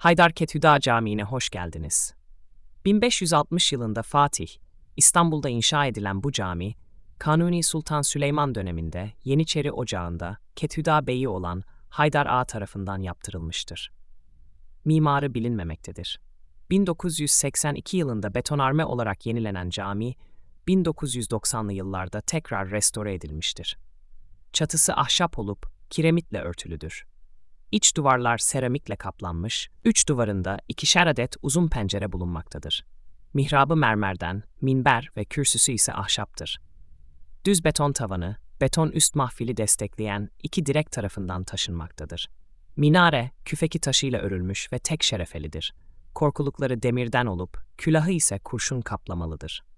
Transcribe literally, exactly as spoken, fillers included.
Haydarketüda Camii'ne hoş geldiniz. bin beş yüz altmış yılında Fatih, İstanbul'da inşa edilen bu cami, Kanuni Sultan Süleyman döneminde Yeniçeri Ocağı'nda Ketüda Beyi olan Haydar Ağa tarafından yaptırılmıştır. Mimarı bilinmemektedir. bin dokuz yüz seksen iki yılında betonarme olarak yenilenen cami, bin dokuz yüz doksanlı yıllarda tekrar restore edilmiştir. Çatısı ahşap olup kiremitle örtülüdür. İç duvarlar seramikle kaplanmış, üç duvarında ikişer adet uzun pencere bulunmaktadır. Mihrabı mermerden, minber ve kürsüsü ise ahşaptır. Düz beton tavanı, beton üst mahfili destekleyen iki direk tarafından taşınmaktadır. Minare, küfeki taşıyla örülmüş ve tek şerefelidir. Korkulukları demirden olup, külahı ise kurşun kaplamalıdır.